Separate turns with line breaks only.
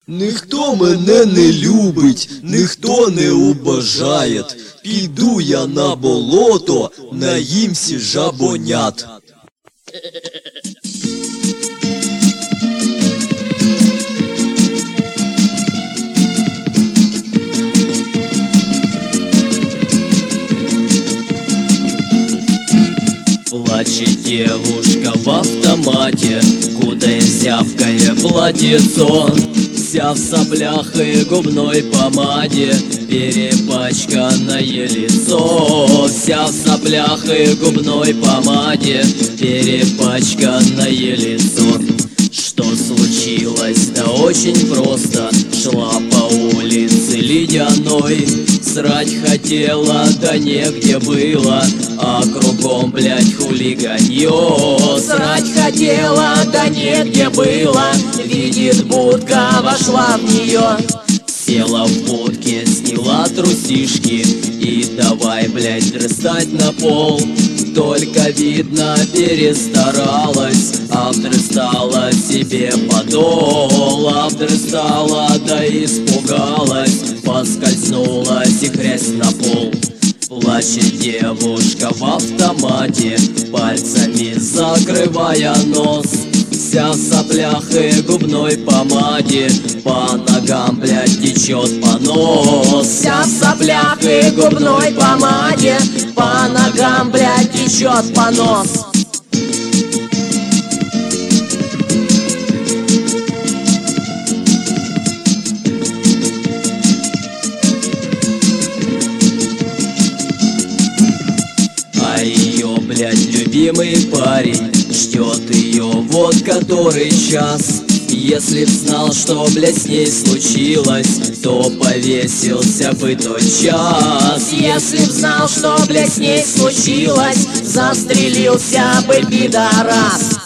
Ніхто мене не любить, ніхто не убажає. Піду я на болото, наїмся жабонят.
Плачет девушка в автомате, кутая зябкое платьицо, вся в соплях и губной помаде, перепачканное лицо. Вся в соплях и губной помаде, перепачканное лицо. Что случилось? Да очень просто. Шла по улице ледяной, срать хотела, да негде было, а кругом, блядь, хулиганье. Срать хотела, да негде было, видит будка, вошла в нее. Села в будке, сняла трусишки и давай, блядь, дрыстать на пол. Только, видно, перестаралась, обдрыстала себе подол. Обдрыстала, да испугалась, поскользнулась и хрясь на пол. Плачет девушка в автомате, пальцами закрывая нос. Вся в соплях и губной помаде, по ногам, блядь, течет понос. Вся в соплях и губной помаде, по ногам, блядь, течет понос. А ее, блядь, любимый парень ждет ее вот который час. Если б знал, что, блядь, с ней случилось, то повесился бы тот час. Если б знал, что, блядь, с ней случилось, застрелился бы пидорас.